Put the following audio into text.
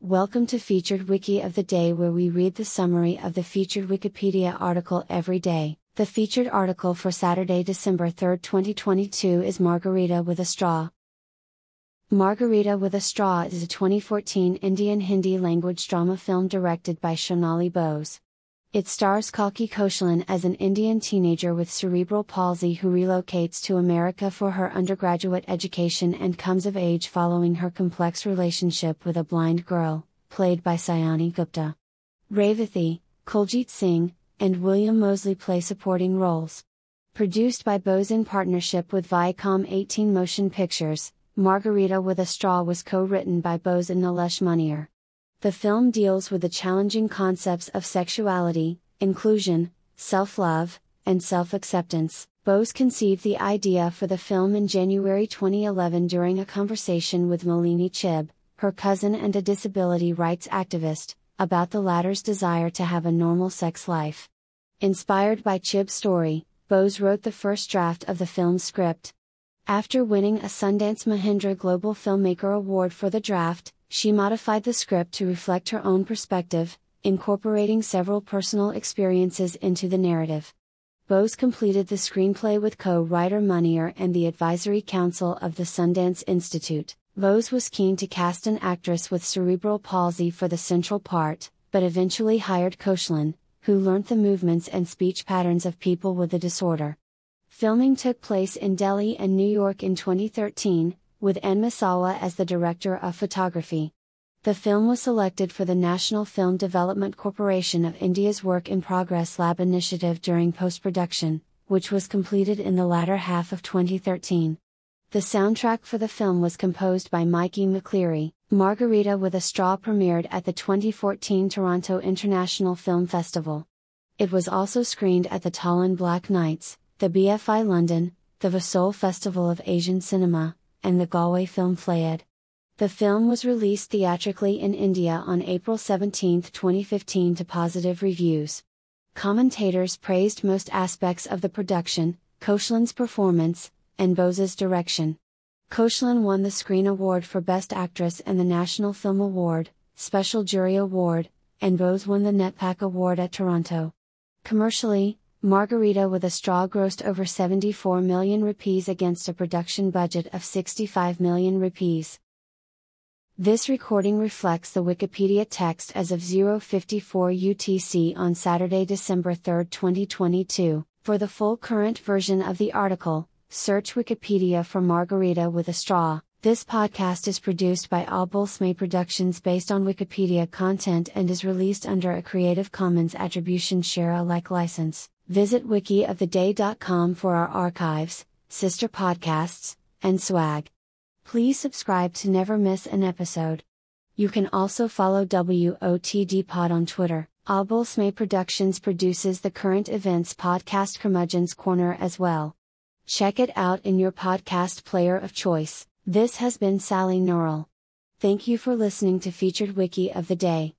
Welcome to Featured Wiki of the Day, where we read the summary of the featured Wikipedia article every day. The featured article for Saturday, December 3, 2022 is Margarita with a Straw. Margarita with a Straw is a 2014 Indian Hindi language drama film directed by Shonali Bose. It stars Kalki Kochalan as an Indian teenager with cerebral palsy who relocates to America for her undergraduate education and comes of age following her complex relationship with a blind girl, played by Sayani Gupta. Revathi, Kuljit Singh, and William Mosley play supporting roles. Produced by Bose in partnership with Viacom 18 Motion Pictures, Margarita with a Straw was co-written by Bose and Nilesh Munier. The film deals with the challenging concepts of sexuality, inclusion, self-love, and self-acceptance. Bose conceived the idea for the film in January 2011 during a conversation with Malini Chib, her cousin and a disability rights activist, about the latter's desire to have a normal sex life. Inspired by Chib's story, Bose wrote the first draft of the film's script. After winning a Sundance Mahindra Global Filmmaker Award for the draft, she modified the script to reflect her own perspective, incorporating several personal experiences into the narrative. Bose completed the screenplay with co-writer Munier and the advisory council of the Sundance Institute. Bose was keen to cast an actress with cerebral palsy for the central part, but eventually hired Kochalan, who learnt the movements and speech patterns of people with the disorder. Filming took place in Delhi and New York in 2013, with N. Masawa as the director of photography. The film was selected for the National Film Development Corporation of India's Work in Progress Lab initiative during post-production, which was completed in the latter half of 2013. The soundtrack for the film was composed by Mikey McCleary. Margarita with a Straw premiered at the 2014 Toronto International Film Festival. It was also screened at the Tallinn Black Nights, the BFI London, the Vesoul Festival of Asian Cinema, and the Galway Film Flayed. The film was released theatrically in India on April 17, 2015 to positive reviews. Commentators praised most aspects of the production, Kochalan's performance, and Bose's direction. Kochalan won the Screen Award for Best Actress and the National Film Award, Special Jury Award, and Bose won the NetPAC Award at Toronto. Commercially, Margarita with a Straw grossed over 74 million rupees against a production budget of 65 million rupees. This recording reflects the Wikipedia text as of 0:54 UTC on Saturday, December 3, 2022. For the full current version of the article, search Wikipedia for Margarita with a Straw. This podcast is produced by Albulsme Productions based on Wikipedia content and is released under a Creative Commons Attribution Share Alike license. Visit wikioftheday.com for our archives, sister podcasts, and swag. Please subscribe to never miss an episode. You can also follow WOTDpod on Twitter. Albulsme Productions produces the current events podcast Curmudgeon's Corner as well. Check it out in your podcast player of choice. This has been Sally Neural. Thank you for listening to Featured Wiki of the Day.